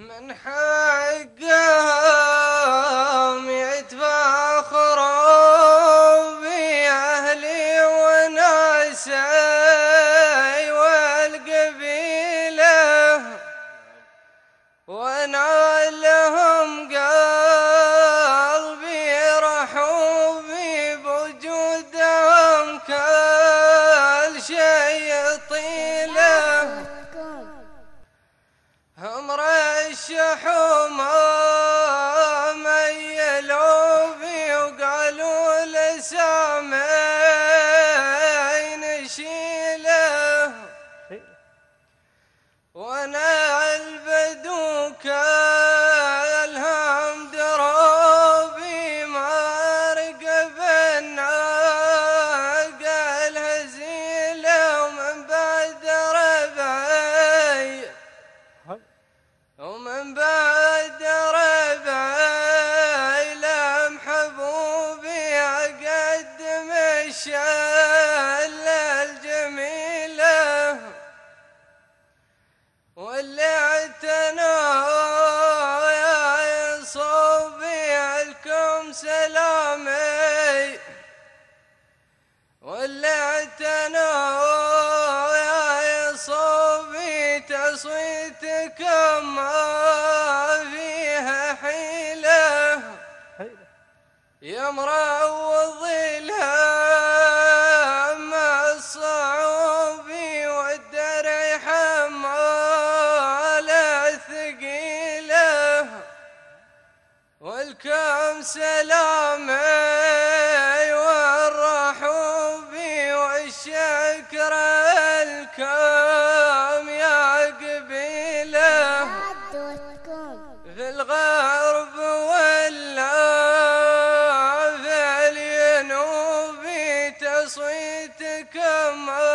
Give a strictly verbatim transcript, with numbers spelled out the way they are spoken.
من حقهم يتفاخروا بأهلي وناسي والقبيلة، وانا لهم قلبي رحوبي بوجودهم كل شيء طيله. هم رشحوا ما ميلوا بي وقالوا لسامي نشيله، وانا البدو كالهم دروبي ما رقب الناقة الهزيله. ومن بعد ربعي ومن بعد ربعي لم حبوبي أقدم الشلة الجميلة، واللي اعتنوا يا صوبي لكم سلامي، واللي اعتنوا يا صوبي تصويتكم ما فيها حيلة. يا مروض الهم الصعوبي والدرع حمالة ثقيلة، والكم سلامي والرحوبي والشكر الكم يا قبيله. في الغرب ولا في الجنوب تصويتكم